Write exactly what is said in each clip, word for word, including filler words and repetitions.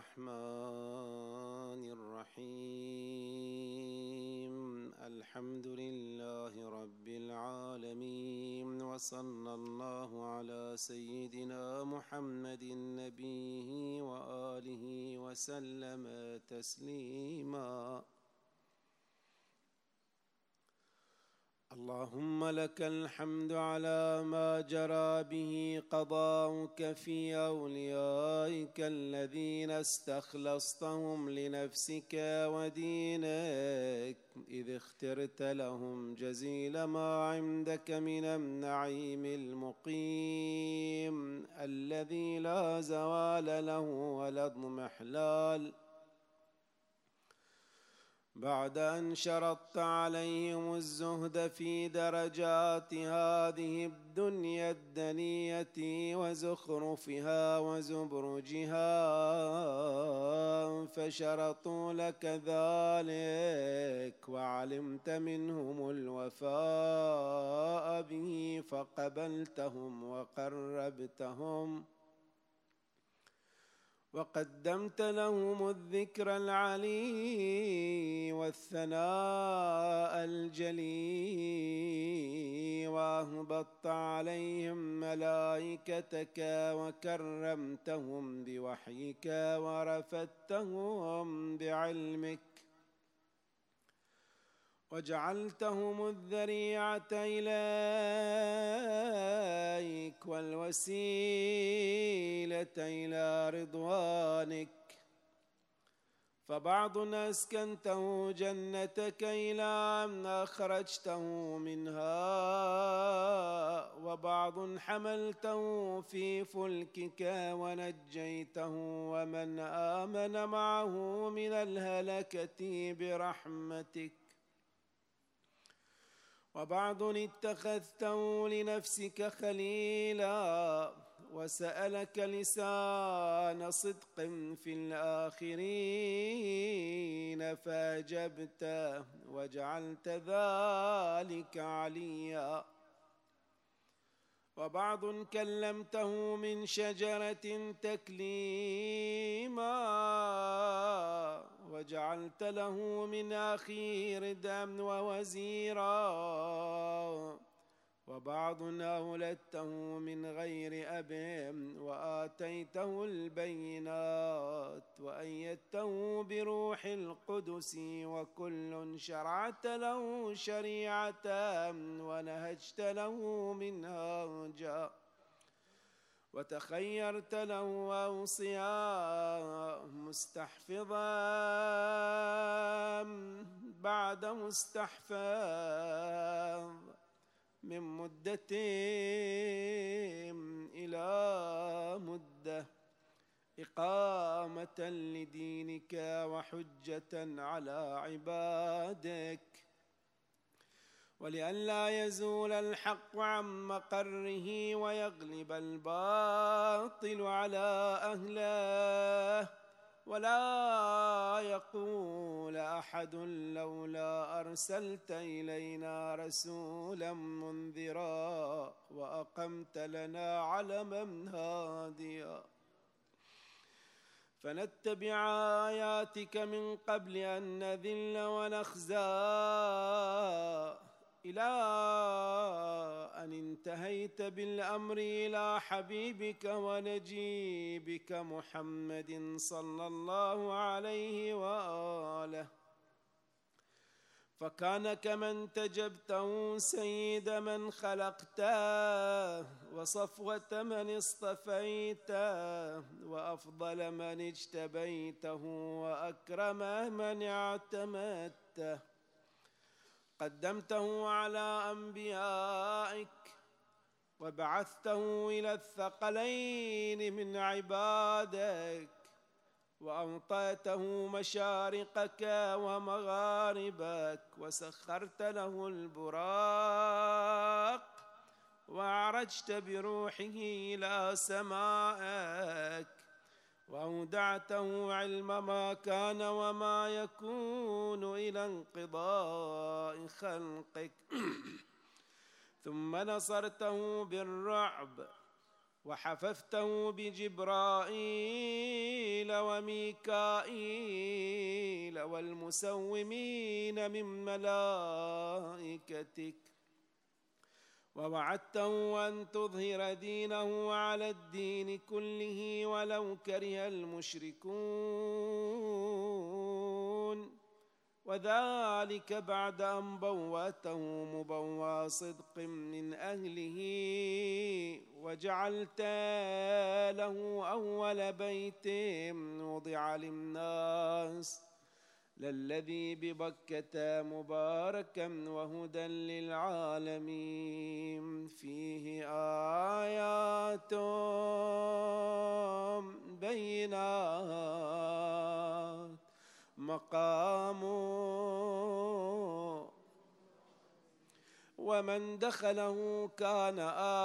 الرحمن الرحيم. الحمد لله رب العالمين، وصلى الله على سيدنا محمد نبيه وآله وسلم تسليما. اللهم لك الحمد على ما جرى به قضاؤك في أوليائك الذين استخلصتهم لنفسك ودينك، إذ اخترت لهم جزيل ما عندك من النعيم المقيم الذي لا زوال له ولا اضمحلال، بعد أن شرطت عليهم الزهد في درجات هذه الدنيا الدنية وزخرفها وزبرجها، فشرطوا لك ذلك وعلمت منهم الوفاء به فقبلتهم وقربتهم وقدمت لهم الذكر العلي والثناء الجلي، وأهبطت عليهم ملائكتك وكرمتهم بوحيك ورفدتهم بعلمك، وجعلتهم الذريعة إليك والوسيلة إلى رضوانك، فبعض أسكنته جنتك إلى أن أخرجته منها، وبعض حملته في فلكك ونجيته ومن آمن معه من الهلكة برحمتك، وبعض اتخذته لنفسك خليلا وسألك لسان صدق في الآخرين فأجبته وجعلت ذلك عليا، وبعض كلمته من شجرة تكليما وجعلت له من أخير دم ووزيرا، وبعض أولدته من غير أب وآتيته البينات وأيدته بروح القدس، وكل شرعت له شريعة ونهجت له منهاجا، وتخيرت له أوصياء مستحفظا بعد مستحفظ من مدة إلى مدة، إقامة لدينك وحجة على عبادك، ولئلا يزول الحق عن مقره ويغلب الباطل على أهله، ولا يقول أحد لولا أرسلت إلينا رسولا منذرا وأقمت لنا علما هاديا، فنتبع آياتك من قبل أن نذل ونخزى، إلى أن انتهيت بالأمر إلى حبيبك ونجيبك محمد صلى الله عليه وآله، فكان كمن تجبته سيد من خلقته وصفوة من اصطفيته وأفضل من اجتبيته وأكرم من اعتمدته، قدمته على أنبيائك وبعثته إلى الثقلين من عبادك، وأعطيته مشارقك ومغاربك، وسخرت له البراق وعرجت بروحه إلى سمائك، وأودعته علم ما كان وما يكون إلى انقضاء خلقك ثم نصرته بالرعب وحففته بجبرائيل وميكائيل والمسومين من ملائكتك، ووعدته أن تظهر دينه على الدين كله ولو كره المشركون، وذلك بعد أن بوأته مبوى صدق من أهله، وجعلت له أول بيت وضع للناس للذي ببكة مباركا وهدى للعالمين، فيه آيات بينات مقام، ومن دخله كان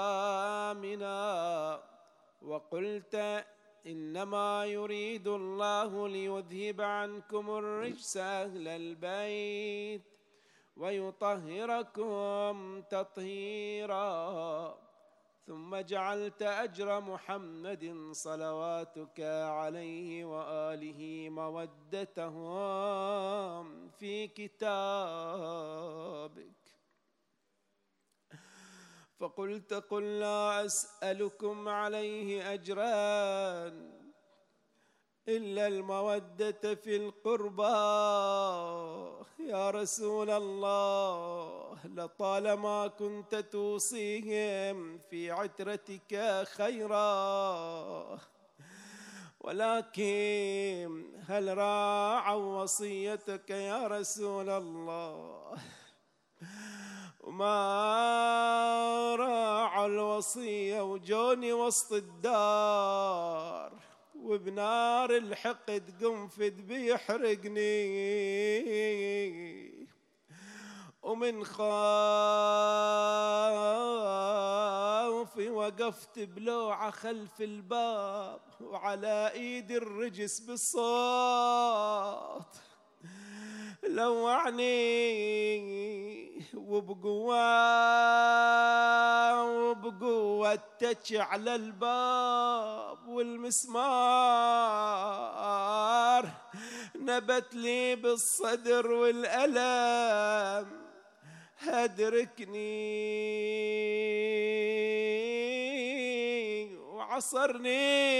آمنا. وقلت إنما يريد الله ليذهب عنكم الرجس أهل البيت ويطهركم تطهيرا، ثم جعلت أجر محمد صلواتك عليه وآله مودتهم في كتابك، فقلت قل لا أسألكم عليه أجرا إلا المودة في القربى. يا رسول الله، لطالما كنت توصيهم في عترتك خيرا، ولكن هل راعوا وصيتك يا رسول الله؟ وما راعوا الوصية وجوني وسط الدار وبنار الحقد قنفذ بيحرقني، ومن خوفي وقفت بلوعة خلف الباب وعلى ايدي الرجس بالصوت لوعني، وبقوة وبقوة تتش على الباب، والمسمار نبت لي بالصدر والألم هدركني وعصرني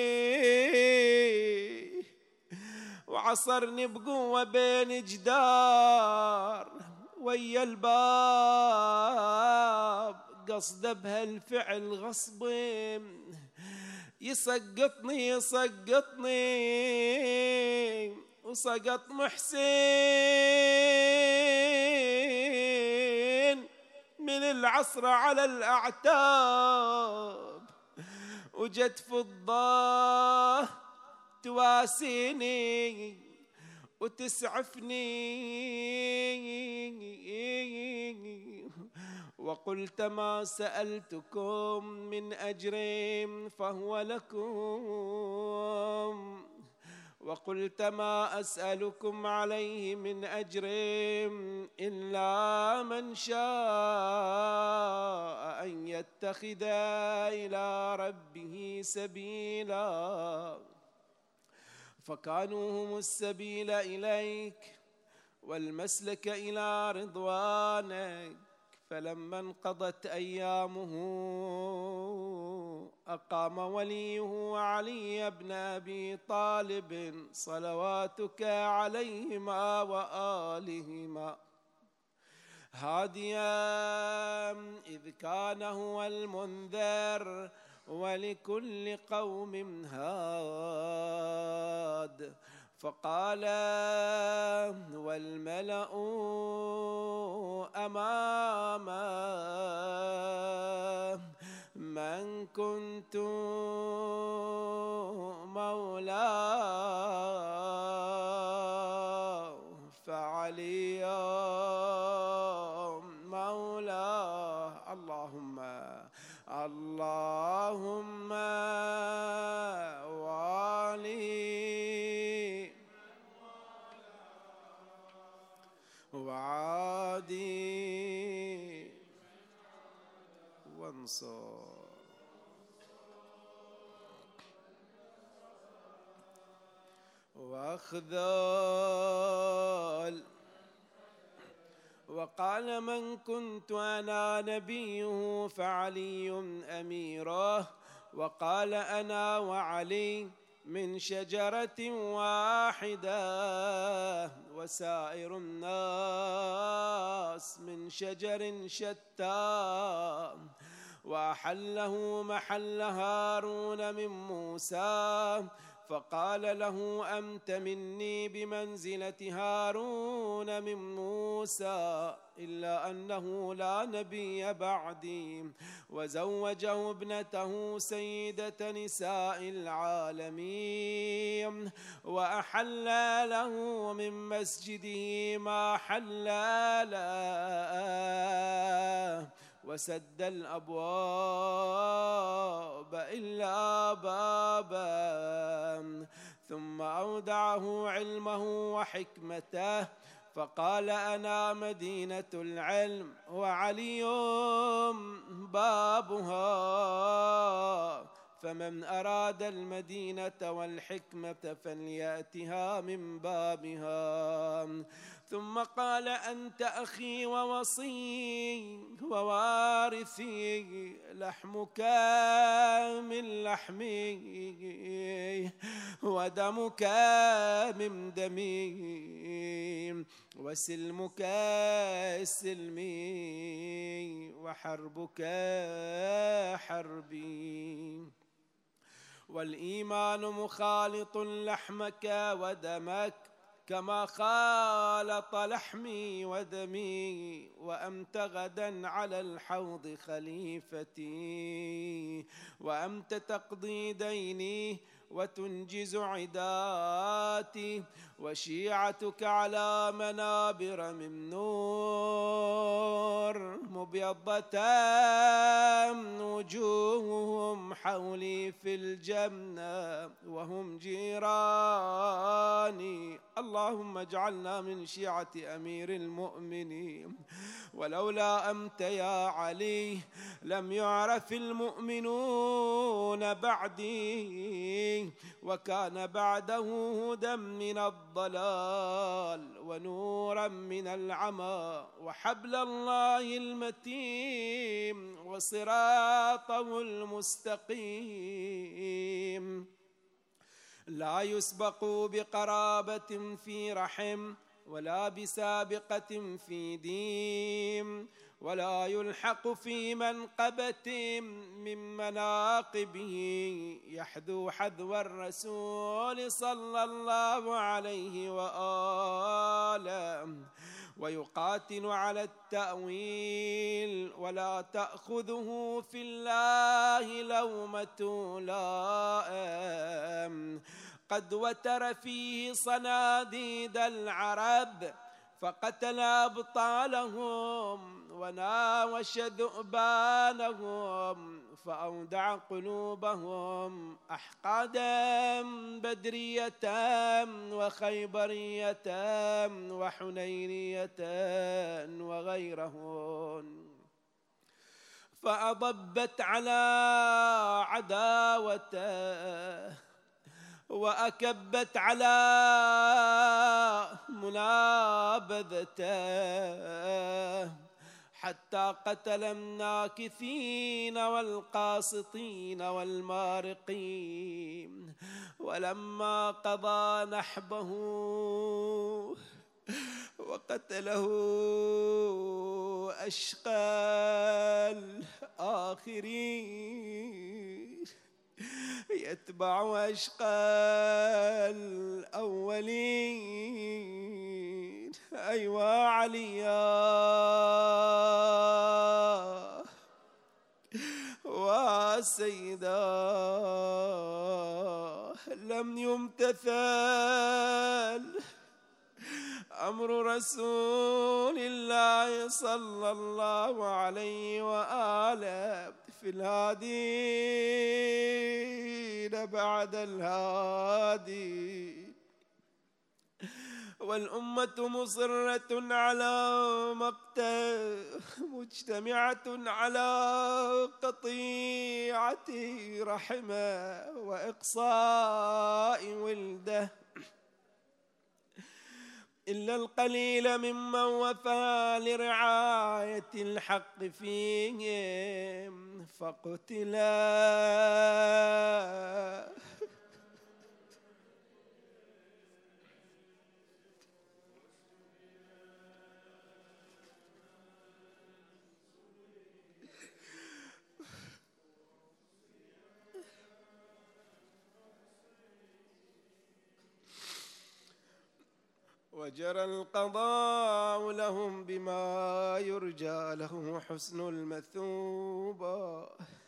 وعصرني بقوة بين جدار ويا الباب، قصد بهالفعل غصب يسقطني يسقطني وسقط محسن من العصر على الأعتاب، وجت فضة تواسيني وتسعفني، وقلت ما سألتكم من أجر فهو لكم، وقلت ما أسألكم عليه من أجر إلا من شاء أن يتخذ إلى ربه سبيلا، فكانوا هم السبيل إليك والمسلك إلى رضوانك. فلما انقضت أيامه أقام وليه علي بن أبي طالب صلواتك عليهما وآلهما هاديا، إذ كان هو المنذر ولكل قوم هاد، فقال والملأ أمامه من كنت مولاه فعلي مولاه. اللهم اللهم والي وعادي وانصر. وأخذل. وقال من كنت أنا نبيه فعلي أميره. وقال أنا وعلي من شجرة واحدة وسائر الناس من شجر شتى. وأحله محل هارون من موسى. فقال له أنت مني بمنزلة هارون من موسى إلا أنه لا نبي بعدي. وزوجه ابنته سيدة نساء العالمين. وأحل له من مسجده ما حل له. وسد الأبواب إلا بابا. ثم أودعه علمه وحكمته. فقال أنا مدينة العلم وعلي بابها. فمن أراد المدينة والحكمة فليأتها من بابها. ثم قال أنت أخي ووصي ووارثي لحمك من لحمي ودمك من دمي وسلمك سلمي وحربك حربي. والإيمان مخالط لحمك ودمك كما خالط لحمي ودمي. وأنت غدا على الحوض خليفتي. وأنت تقضي ديني وتنجز عداتي. وشيعتك على منابر من نور مبيضة وجوههم حولي في الجنة وهم جيراني. اللهم اجعلنا من شيعة أمير المؤمنين. ولولا أنت يا علي لم يعرف المؤمنون بعدي. وكان بعده هدى من الضلال ونورا من العمى وحبل الله المتين وصراطه المستقيم. لا يسبق بقرابة في رحم ولا بسابقة في دين ولا يلحق في منقبة من مناقبه يحذو حذو الرسول صلى الله عليه وآله. ويقاتل على التأويل ولا تأخذه في الله لومة لائم. قد وتر فيه صناديد العرب فقتل أبطالهم وناوش ذؤبانهم فأودع قلوبهم أحقادا بدرية وخيبرية وحنينية وغيرهن. فأضبت على عداوته وأكبت على منابذته حتى قتل الناكثين والقاسطين والمارقين. ولما قضى نحبه وقتله أشقى الآخرين يتبع أشقى الأولين. أيوا عليا وسيدا لم يمتثل أمر رسول الله صلى الله عليه وآله في الهادين بعد الهادي. والأمة مصرة على مقته مجتمعة على قطيعة رحمه وإقصاء ولده. إلا القليل ممن وفى لرعاية الحق فيهم فقتلا. وجرى القضاء لهم بما يرجى له حسن المثوبة.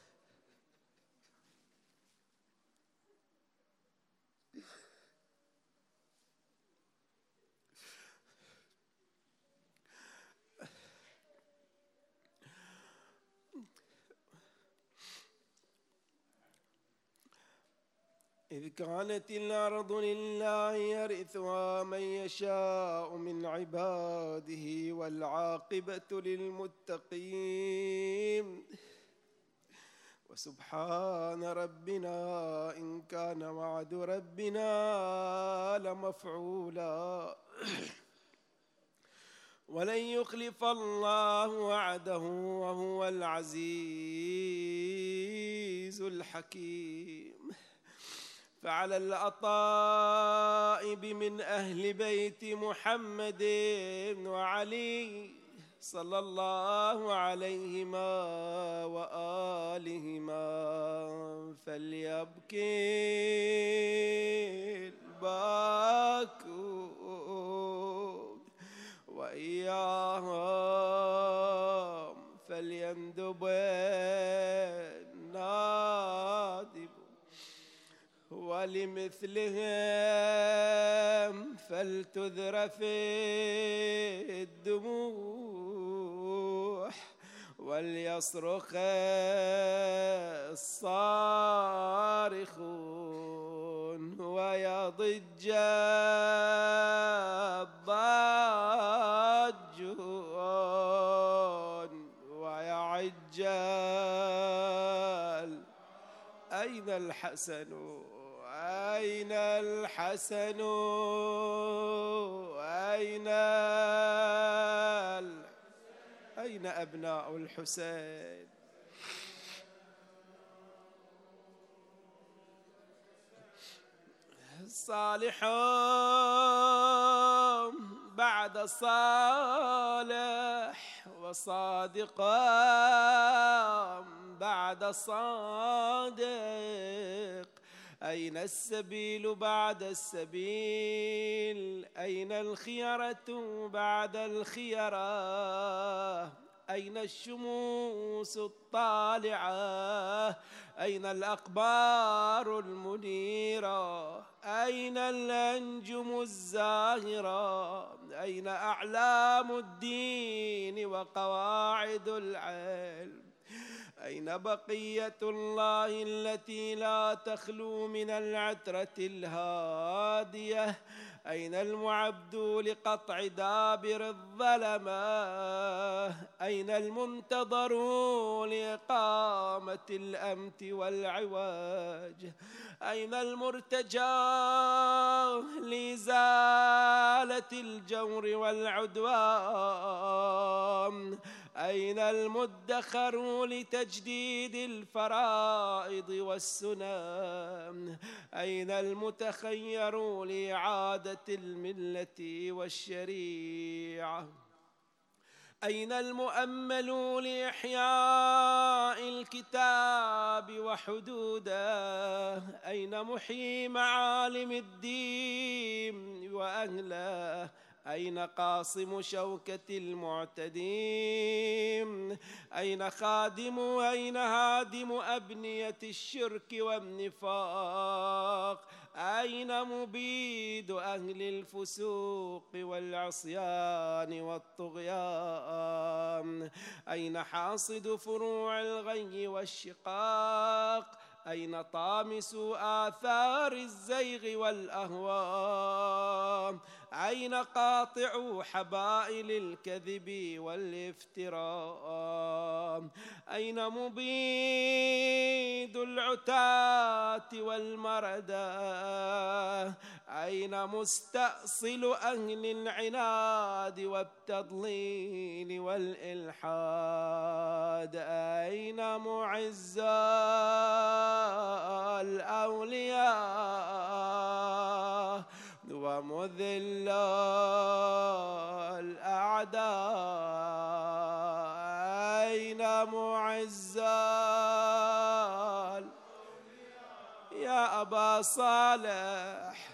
إذ كانت الأرض لله يرثها من يشاء من عباده والعاقبة للمتقين. وسبحان ربنا إن كان وعد ربنا لمفعولا. ولن يخلف الله وعده وهو العزيز الحكيم. فعلى الأطائب من أهل بيت محمد وعلي صلى الله عليهما وآلهما فليبكي الباكون وإياهم فليندب النادب ولمثلهم فلتذرف الدموع وليصرخ الصارخون ويضج الضاجون ويعج. أين الحسن أين الحسن أين ال... أين أبناء الحسين؟ صالحون بعد صالح وصادقون بعد صادق. أين السبيل بعد السبيل؟ أين الخيرة بعد الخيرة؟ أين الشموس الطالعة؟ أين الأقمار المنيرة؟ أين الأنجم الزاهرة؟ أين أعلام الدين وقواعد العلم؟ أين بقية الله التي لا تخلو من العترة الهادية؟ أين المعبد لقطع دابر الظلمة؟ أين المنتظر لإقامة الأمت والعواج؟ أين المرتجى لإزالة الجور والعدوان؟ أين المدخر لتجديد الفرائض والسنن؟ أين المتخير لإعادة الملة والشريعة؟ أين المؤمل لإحياء الكتاب وحدوده؟ أين محيي معالم الدين وأهله؟ أين قاصم شوكة المعتدين؟ أين خادم أين هادم أبنية الشرك والنفاق؟ أين مبيد أهل الفسوق والعصيان والطغيان؟ أين حاصد فروع الغي والشقاق؟ أين طامس آثار الزيغ والأهواء؟ أين قاطع حبائل الكذب والافتراء؟ أين مبيد العتاة والمردى؟ أين مستأصل أهل العناد والتضليل والإلحاد؟ أين معز الأولياء ومذل الأعداء؟ أين معز يا أبا صالح؟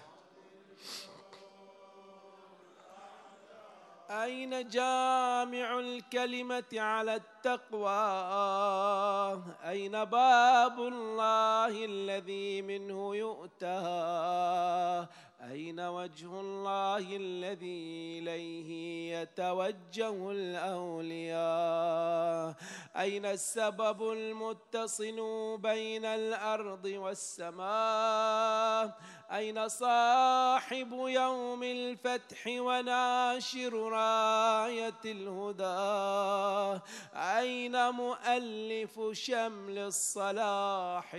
أين جامع الكلمة على التقوى؟ أين باب الله الذي منه يؤتى؟ أين وجه الله الذي إليه يتوجه الأولياء؟ أين السبب المتصل بين الأرض والسماء؟ أين صاحب يوم الفتح وناشر راية الهدى؟ أين مؤلف شمل الصلاح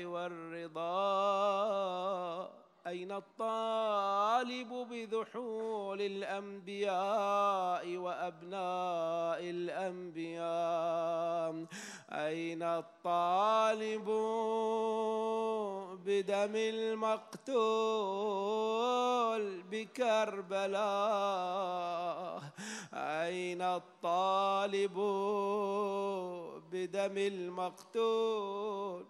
والرضا؟ أين الطالب بذحول الأنبياء وأبناء الأنبياء؟ أين الطالب بدم المقتول بكربلاء؟ أين الطالب بدم المقتول؟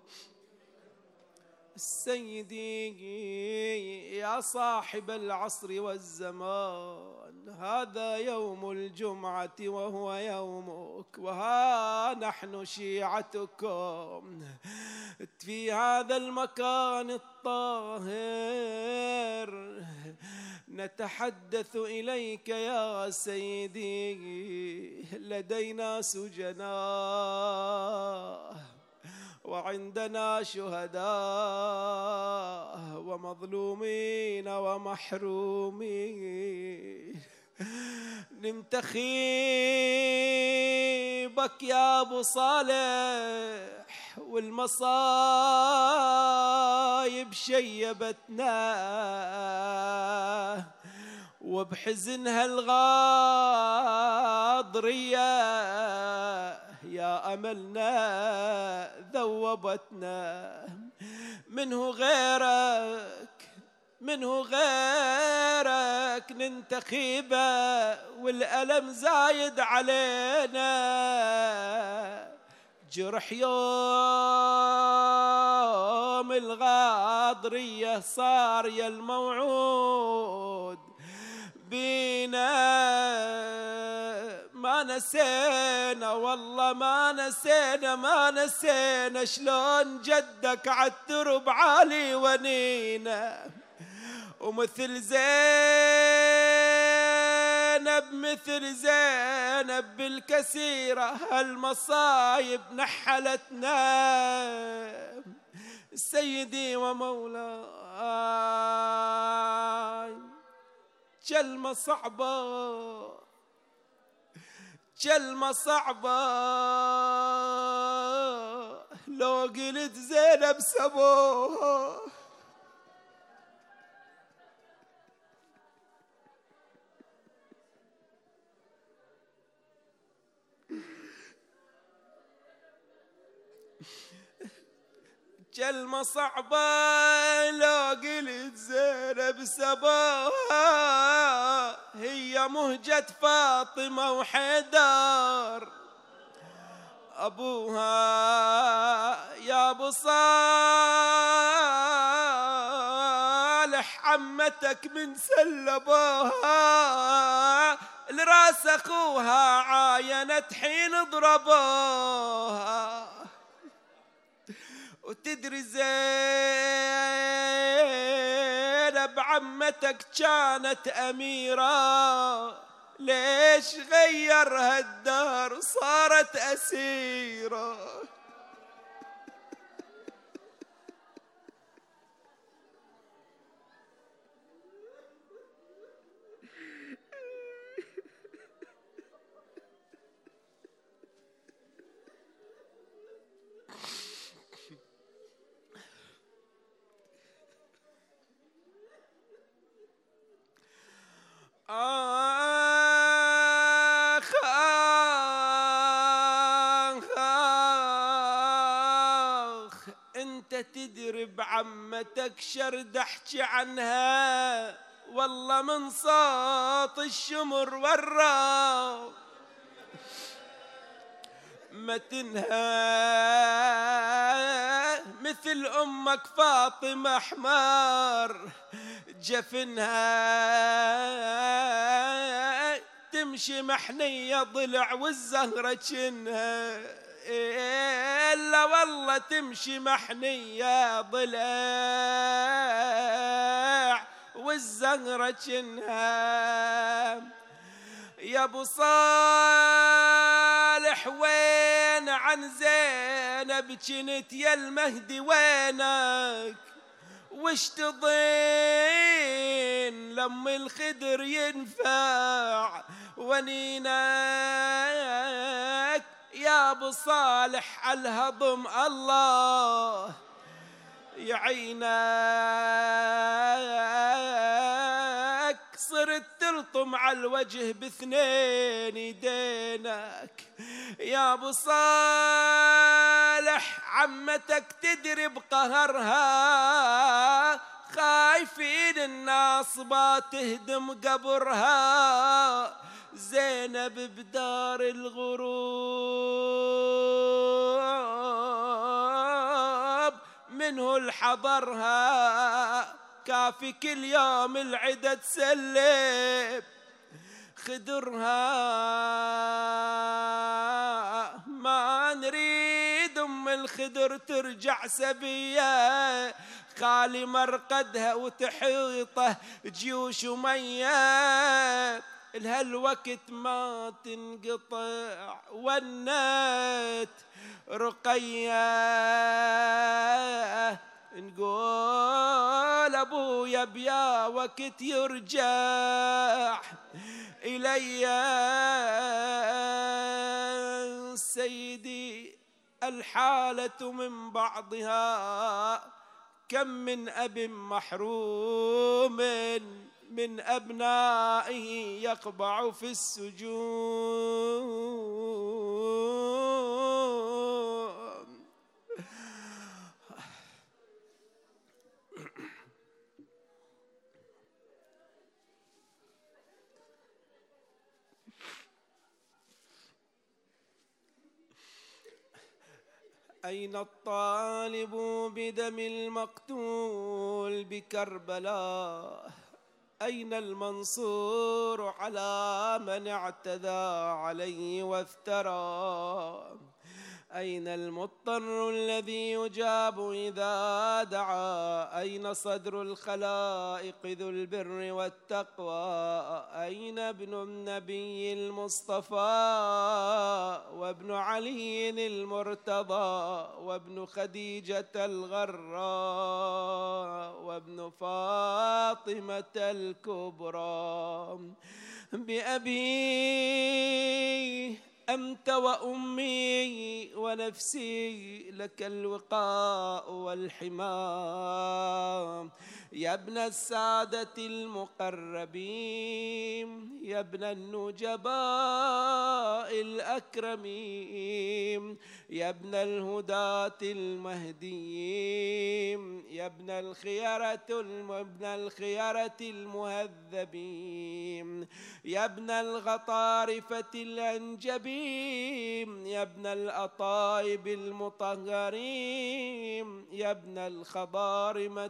سيدي يا صاحب العصر والزمان، هذا يوم الجمعة وهو يومك، وها نحن شيعتكم في هذا المكان الطاهر نتحدث إليك يا سيدي. لدينا سجناء وعندنا شهداء ومظلومين ومحرومين، نمتخيبك يا أبو صالح، والمصايب شيبتنا وبحزنها الغاضرية يا أملنا ذوبتنا. منه غيرك منه غيرك ننتخبه والألم زايد علينا. جرح يوم الغاضرية صار يا الموعود بينا، ما نسينا والله ما نسينا ما نسينا شلون جدك عالترب عالي ونينا. ومثل زينب مثل زينب بالكسيرة هالمصايب نحلتنا. سيدي ومولاي كلمة صعبة كلمة صعبة لو قلت زينب سبوها. كلمة صعبة لو قلت زينب سبوها، هي مهجة فاطمة وحيدر أبوها. يا أبو صالح عمتك من سلبوها، لراس أخوها عاينت حين ضربوها. وتدري زينب عمتك كانت أميرة، ليش غيرها الدار صارت أسيرة؟ آخ آخ آخ انت تدري بعمتك شرد احكي عنها، والله من صوت الشمر والراو ما تنهى مثل أمك فاطمة حمار جفنها، تمشي محنية ضلع والزهرة جنها، إلا والله تمشي محنية ضلع والزهرة جنها. يا ابو صالح وين عن زينب جنت يا المهدي وينك، وش تضين لما الخدر ينفع ونينك. يا ابو صالح الهضم الله يعينك، صرت تلطم على الوجه باثنين يدينك. يا ابو صالح عمتك تدري بقهرها، خايفين الناصبة تهدم قبرها، زينب بدار الغروب منه الحضرها، كافي كل يوم العدة تسلب خدرها. ما نريد ام الخدر ترجع سبية، خالي مرقدها وتحيطه جيوش مية، لهالوقت ما تنقطع ونت رقية. نقول ابويا بيا وقت يرجع إلي سيدي، الحالة من بعضها، كم من أب محروم من أبنائه يقبع في السجون. أين الطالب بدم المقتول بكربلاء، أين المنصور على من اعتدى عليه وافترى، أين المضطر الذي يجاب إذا دعا، أين صدر الخلائق ذو البر والتقوى، أين ابن النبي المصطفى وابن علي المرتضى وابن خديجة الغراء وابن فاطمة الكبرى. بأبي أنت وأمي ونفسي لك الوقاء والحمام، يا ابن السادة المقربين، يا ابن النجباء الأكرمين، يا ابن الهداة المهديين، يا ابن الخيرة ابن الخيرة المهذبين، يا ابن الغطارفة الأنجبين، يا ابن الأطايب المطهرين، يا ابن الخضارمة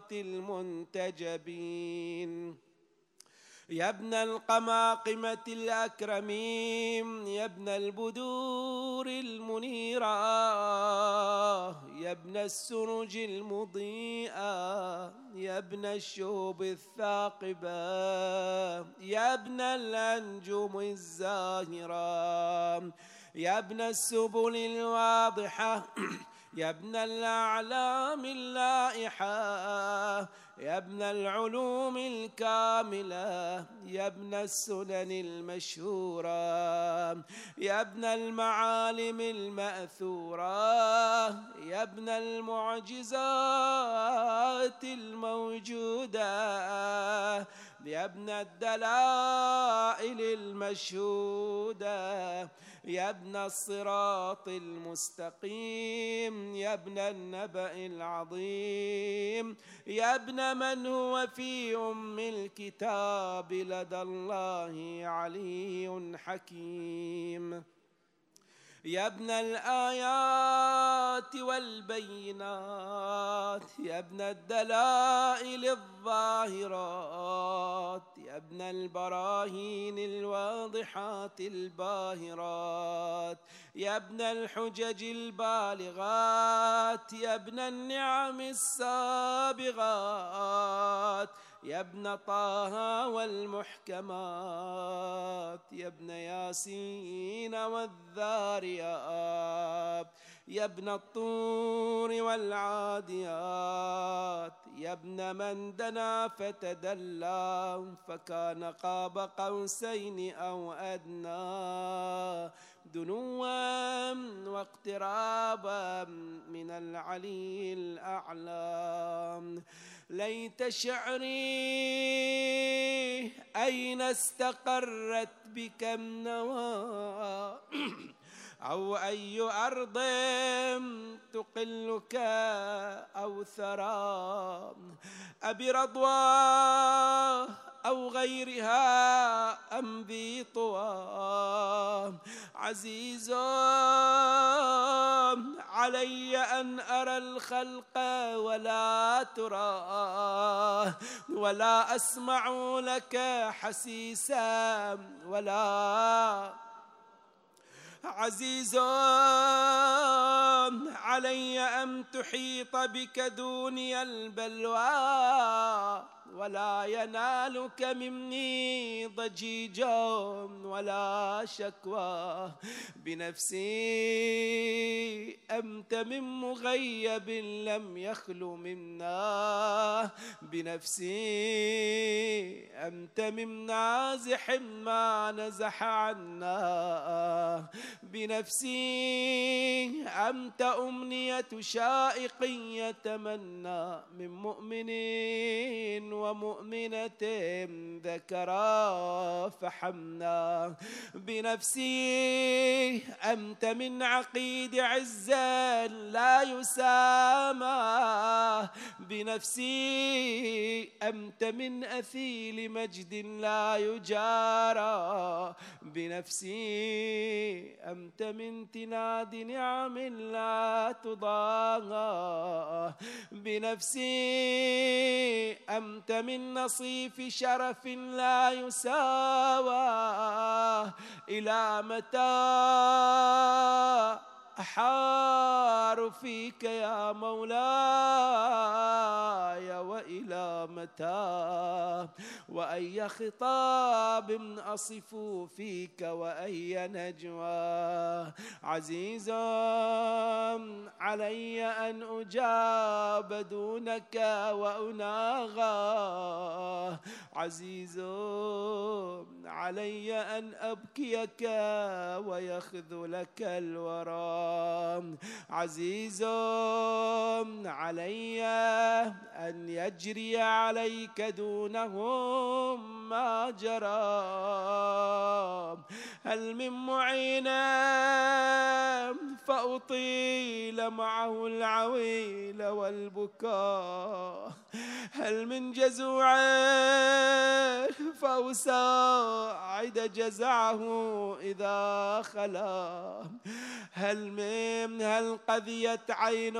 المنتجبين، يا ابن القماقمة الأكرمين، يا ابن البدور المنيرة، يا ابن السرج المضيئة، يا ابن الشهب الثاقبة، يا ابن الأنجم الزاهرة، يا ابن السبل الواضحة، يا ابن الأعلام اللائحة، يا ابن العلوم الكاملة، يا ابن السنن المشهورة، يا ابن المعالم المأثورة، يا ابن المعجزات الموجودة، يا ابن الدلائل المشهودة، يا ابن الصراط المستقيم، يا ابن النبأ العظيم، يا ابن من هو في أم الكتاب لدى الله علي حكيم، يا ابن الآيات والبينات، يا ابن الدلائل الظاهرات، يا ابن البراهين الواضحات الباهرات، يا ابن الحجج البالغات، يا ابن النعم السابغات، يا ابن طه والمحكمات، يا ابن ياسين والذاريات، يا ابن الطور والعاديات، يا ابن من دنا فتدلى فكان قاب قوسين أو أدنى، دنوا واقترابا من العلي الأعلى. ليت شعري أين استقرت بك النوى، أو أي أرض تقلك أو ثرى، أبي رضوى أو غيرها أم ذي طوى، عزيز علي أن أرى الخلق ولا ترى، ولا أسمع لك حسيسا ولا، عزيز علي أن تحيط بك دوني البلوى، ولا ينالك مني ضجيج ولا شكوى، بنفسي أنت من مغيب لم يخل منا، بنفسي أنت من نازح ما نزح عنا، بنفسي أنت أمنية شائق يتمنى من مؤمن ومؤمنة ذكرا فحمنا، بنفسي أنت من عقيد عز لا يسامى، بنفسي أنت من أثيل مجد لا يجارى، بنفسي أنت من تناد نعم لا تضاهى، بنفسي أنت من نصيف شرف لا يساوى، إلى متى أحار فيك يا مولاي، وإلى متى، وأي خطاب أصف فيك وأي نجوى، عزيز علي أن أجاب دونك وأناغى، عزيز علي أن أبكيك ويخذلك الورى، عزيز علي أن يجري عليك دونهم ما جرى، هل من معين فأطيل معه العويل والبكاء، هل من جزوع فأساعد جزعه إذا خلا، هل من هل قذيت عين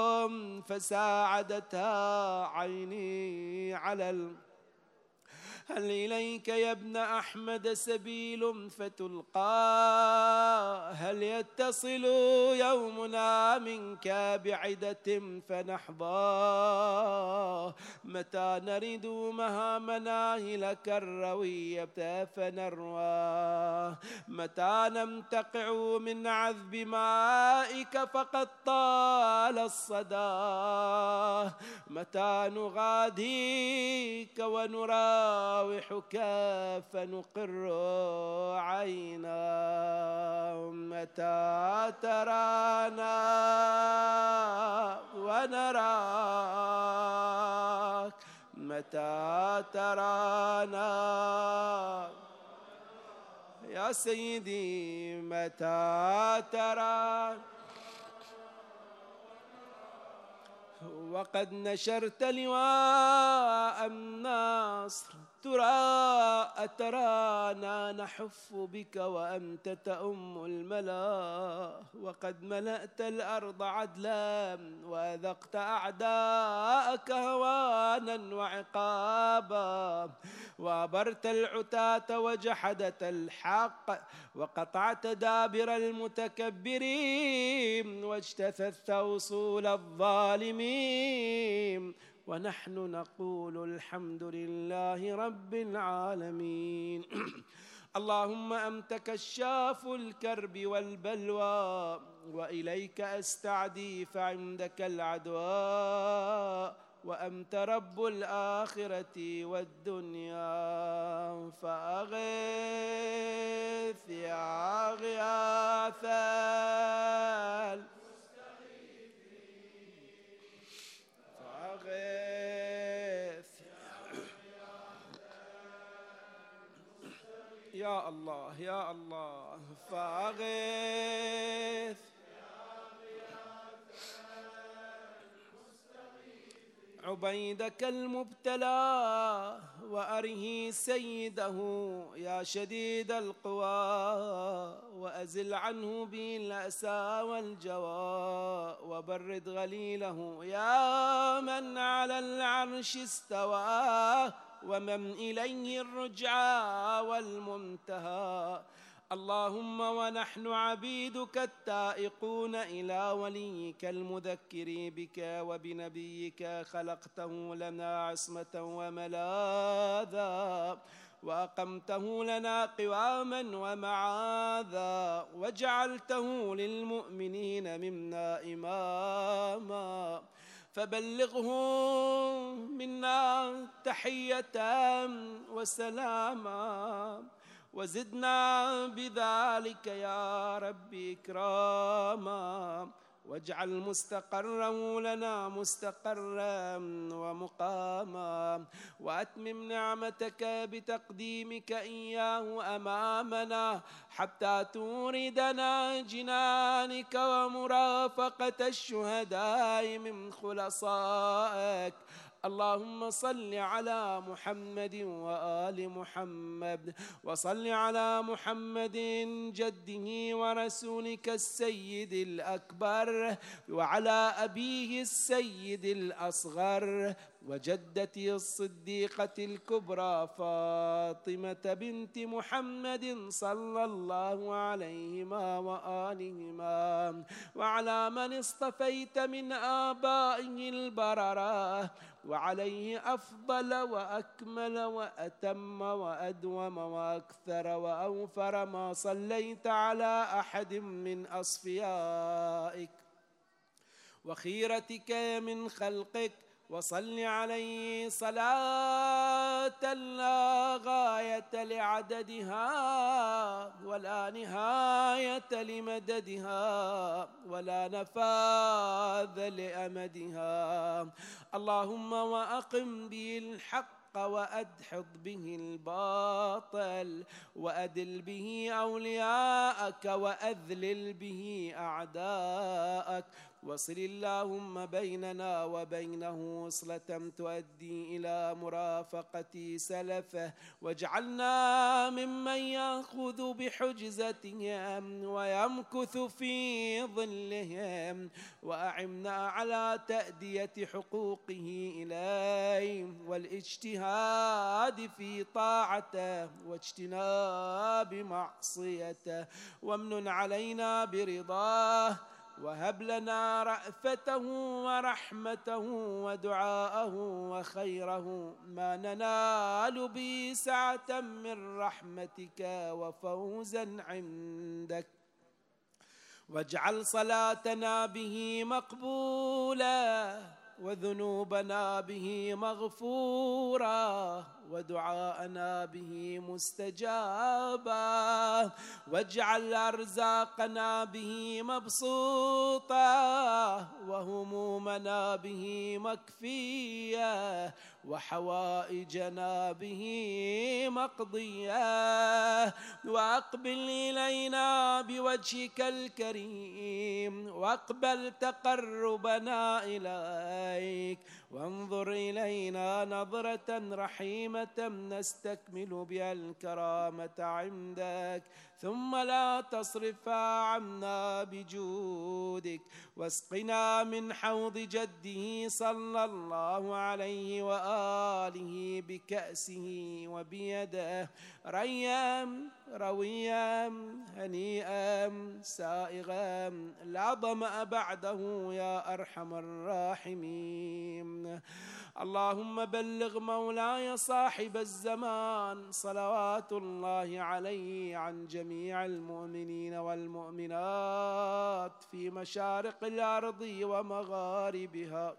فساعدتها عيني على ال هل إليك يا ابن أحمد سبيل فتلقى، هل يتصل يومنا منك بعدة فنحظى، متى نرد مها مناهلك الروية فنروى، متى نمتقع من عذب مائك فقد طال الصدى، متى نغاديك ونرى راوحك فنقر عينا، متى ترانا ونراك، متى ترانا يا سيدي متى ترانا وقد نشرت لواء النصر ترى أترانا نحف بك وأنت تؤم الملا وقد ملأت الأرض عدلا وأذقت أعداءك هوانا وعقابا وأبرت العتاة وجحدت الحق وقطعت دابر المتكبرين واجتثثت وصول الظالمين ونحن نقول الحمد لله رب العالمين. اللهم أنت كشاف الكرب والبلوى وإليك أستعدي فعندك العدوى وأنت رب الآخرة والدنيا فأغث يا غياث فأغث يا الله يا الله فأغث عبيدك المبتلى وأره سيده يا شديد القوى وأزل عنه به الأسى والجوى وبرد غليله يا من على العرش استوى ومن إليه الرجعى والمنتهى. اللهم ونحن عبيدك التائقون إلى وليك المذكر بك وبنبيك خلقته لنا عصمة وملاذا وأقمته لنا قواما ومعاذا وجعلته للمؤمنين منا إماما فبلغهم منا تحية وسلاما وزدنا بذلك يا رب إكراما واجعل مستقره لنا مستقرا ومقاما وأتمم نعمتك بتقديمك إياه أمامنا حتى توردنا جنانك ومرافقة الشهداء من خلصائك. اللهم صل على محمد وآل محمد وصل على محمد جده ورسولك السيد الأكبر وعلى أبيه السيد الأصغر وجدته الصديقة الكبرى فاطمة بنت محمد صلى الله عليهما وآلهما وعلى من اصطفيت من آبائه البررة وعليه أفضل وأكمل وأتم وأدوم وأكثر وأوفر ما صليت على أحد من أصفيائك وخيرتك من خلقك وصل عليه صلاة لا غاية لعددها ولا نهاية لمددها ولا نفاذ لأمدها. اللهم وأقم به الحق وأدحض به الباطل وأدل به أولياءك وأذلل به أعداءك وصل اللهم بيننا وبينه وصلة تؤدي إلى مرافقة سلفه واجعلنا ممن يأخذ بحجزتهم ويمكث في ظلهم وأعنا على تأدية حقوقه إليه والاجتهاد في طاعته واجتناب معصيته وامنن علينا برضاه وهب لنا رأفته ورحمته ودعاءه وخيره ما ننال به سعة من رحمتك وفوزا عندك واجعل صلاتنا به مقبولة وذنوبنا به مغفورة ودعاءنا به مستجابا واجعل أرزاقنا به مبسوطة وهمومنا به مكفية وحوائجنا به مقضية، وأقبل إلينا بوجهك الكريم، واقبل تقربنا إليك، وانظر إلينا نظرة رحيمة نستكمل بها الكرامة عندك، ثم لا تصرفها عنا بجودك، واسقنا من حوض جده صلى الله عليه وآله بكأسه وبيده ريا رويا هنيئا سائغا لا ظمأ بعده يا أرحم الراحمين. اللهم بلغ مولاي صاحب الزمان صلوات الله عليه عن جميع المؤمنين والمؤمنات في مشارق الأرض ومغاربها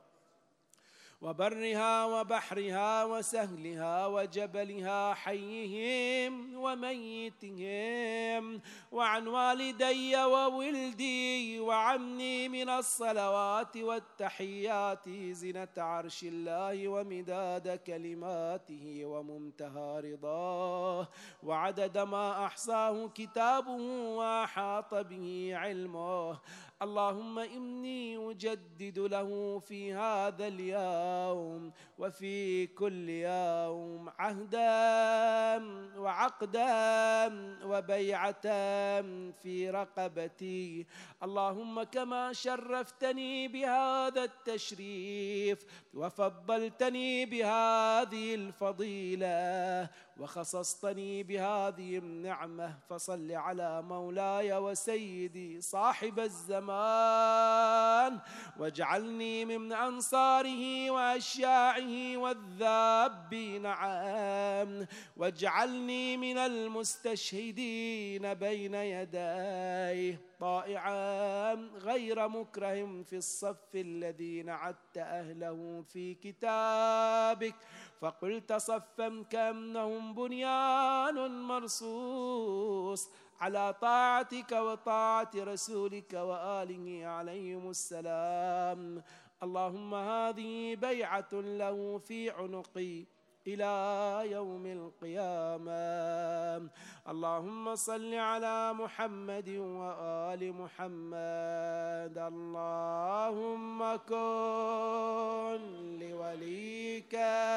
وبرها وبحرها وسهلها وجبلها حيهم وميتهم، وعن والدي وولدي وعني من الصلوات والتحيات زنة عرش الله ومداد كلماته ومنتهى رضاه وعدد ما أحصاه كتابه وأحاط به علمه. اللهم إني أجدد له في هذا اليوم وفي كل يوم عهدا وعقدا وبيعة في رقبتي. اللهم كما شرفتني بهذا التشريف وفضلتني بهذه الفضيلة وخصصتني بهذه النعمة، فصل على مولاي وسيدي صاحب الزمان، واجعلني من أنصاره وأشياعه والذابين عنه، واجعلني من المستشهدين بين يديه طائعا غير مكره في الصف الذي نعدت أهله في كتابك، فقلت صفا كأنهم بنيان مرصوص على طاعتك وطاعة رسولك وآله عليهم السلام. اللهم هذه بيعة له في عنقي إلى يوم القيامة. اللهم صل على محمد وآل محمد. اللهم كن لوليك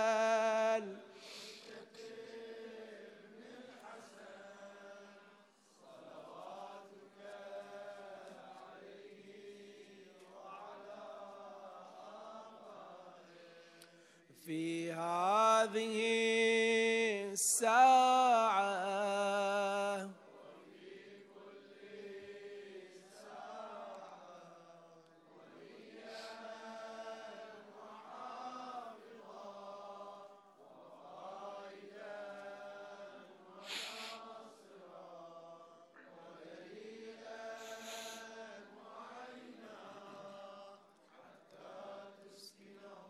في هذه الساعة وفي كل ساعة وليا وحافظا وقائدا وناصرا ودليلا وعينا حتى تسكنه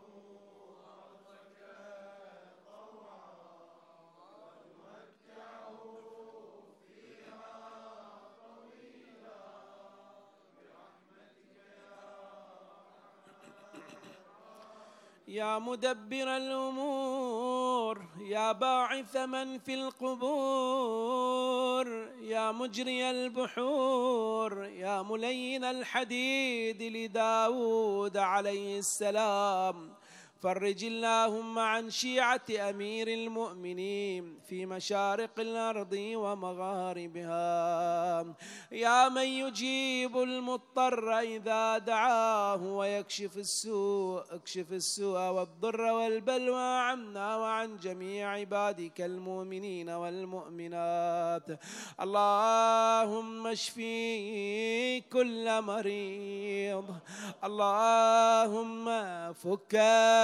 يا مدبر الأمور، يا باعث من في القبور، يا مجري البحور، يا ملين الحديد لداود عليه السلام، فرج اللهم عن شيعة أمير المؤمنين في مشارق الأرض ومغاربها. يا من يجيب المضطر إذا دعاه ويكشف السوء، اكشف السوء والضر والبلوى عنا وعن جميع عبادك المؤمنين والمؤمنات. اللهم اشفي كل مريض، اللهم فك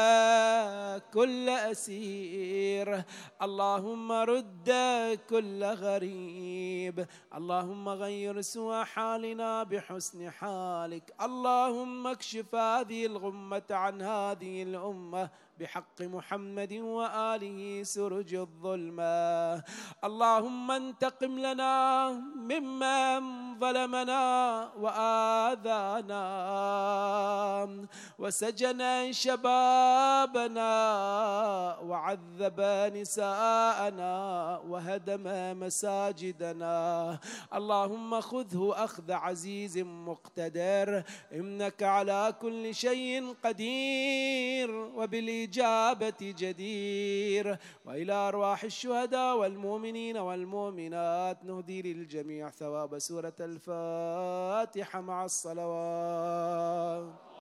كل أسير، اللهم رد كل غريب، اللهم غير سوء حالنا بحسن حالك، اللهم اكشف هذه الغمة عن هذه الأمة بحق محمد وآله سرج الظلمة. اللهم انتقم لنا ممن ظلمنا وآذانا وسجن شبابنا وعذب نساءنا وهدم مساجدنا. اللهم خذه أخذ عزيز مقتدر، إنك على كل شيء قدير وبالإجابة جدير. وإلى أرواح الشهداء والمؤمنين والمؤمنات نهدي للجميع ثواب سورة الفاتحة مع الصلوات.